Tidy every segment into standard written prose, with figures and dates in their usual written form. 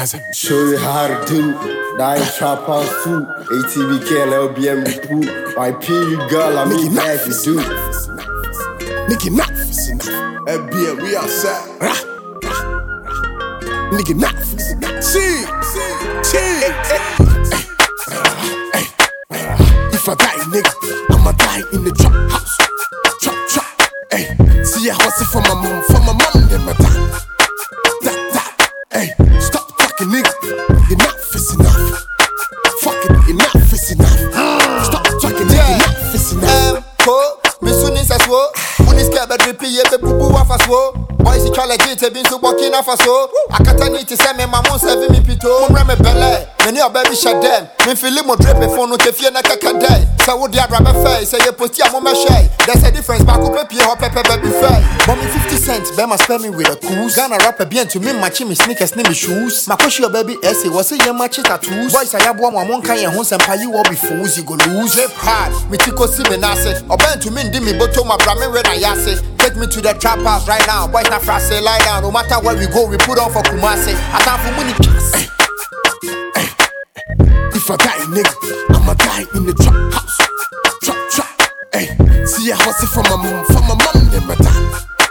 Show you how to do. Die trap house food. ATBK and LBM the pool. YP you girl, I mean life is do. Nigga, enough is enough. LBM, we outside. Nigga, enough is enough. See. If I die, nigga, I'ma die in the trap house. Trap. Hey, see I hustle for my mom, then my die. Hey, stop talking, nigga. Enough is enough. Fucking enough is enough. Stop talking, nigga. Enough is enough. Me soon is as well. When it's scared, but repeat it, boo off as well. Boys, you try to get it, been so walking off as well. I can't need to send me my mom 7 me pito. Mom, me belly. Many of baby shut them. Me feel more dripping for no tefier na kakadai. So what the other face? Say you put your mama shy. There's a difference back up your hop baby fry. Mommy 50 cents, Bema spare me with a coos. Gonna rap a bien to me, matching me sneakers, name me shoes. My push your baby essay was a young match tattoos. Boys, I have one kind of homes and pay you all before you go lose. Rip hard, me tico see me nase. Or bend to me, dimmy, but to my bramin when I yase. Take me to the trap house right now. Boys, not fast, say lie down. No matter where we go, we put on for Kumasi. I time for money. If I die, nigga, I'ma die in the trap house. Trap. Hey, see I hustle for my mom, then my die.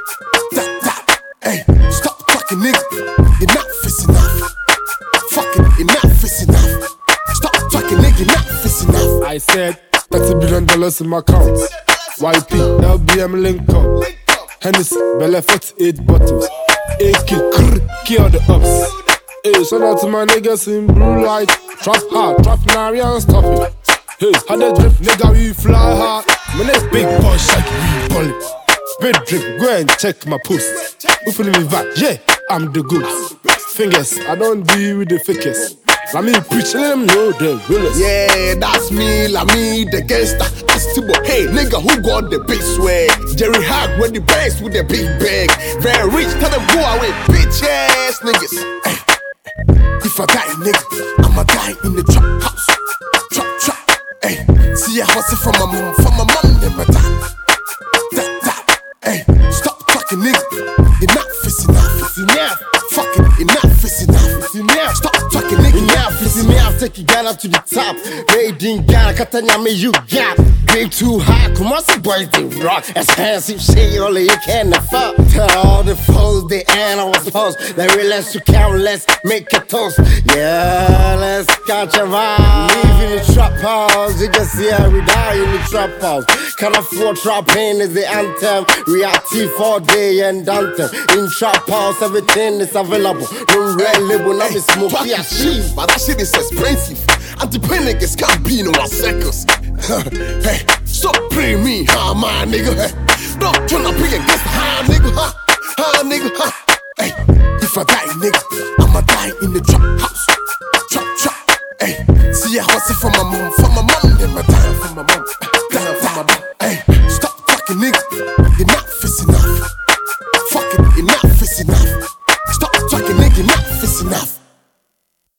Hey, stop talking, nigga. Enough is enough. Fucking enough is enough. Stop talking, nigga. Enough is enough. I said $30 billion in my account. YP, LBM link up. Hennessy, Bella 48 bottles. AK, kill the ups. Hey, shout out to my niggas in blue light. Trap hard, trap Nari and stop it. Hey, how they drip, nigga, we fly hard. My next big boy, shake, we bullet. Big drip, go and check my post. Who feeling me back? Yeah, I'm the goods. Fingers, I don't deal with the fakers. Let me preach, let them know the realest. Yeah, that's me, me, the gangster. Astibo, hey, nigga, who got the big swag? Jerry Hag with the bass with the big bag. Very rich, tell them go away, bitch ass niggas. Hey. If I die, nigga, I'ma die in the trap house. Trap. Hey, see I hustle for my mom, then my die. Hey, stop talking, nigga. Enough is enough. It's enough. Fucking enough is enough. It's enough. Stop talking, nigga. Enough is enough. Take you Ghana to the top. Made in Ghana, Katanya, me you got. Game too high, Kumasi boys they rock. Expensive shit, only you can afford. Tell all the foes they ain't on post. They realize to count, let's make a toast. Yeah, let's catch a vibe. Live in the trap house, you can see how we die in the trap house. Can't afford trap pain is the anthem. Reactive all day and anthem. In trap house, everything is available. No red label, now we smoke yeah, shit. But that shit is expensive. Anti-panic is can't be no 1 seconds. Hey, stop playing me, my nigga. Hey, don't turn up against nigga, nigga, Hey, if I die, nigga, I'ma die in the trap house. Trap. Hey, see I hustle for my mom, then my die for my mom. Hey, stop fucking nigga.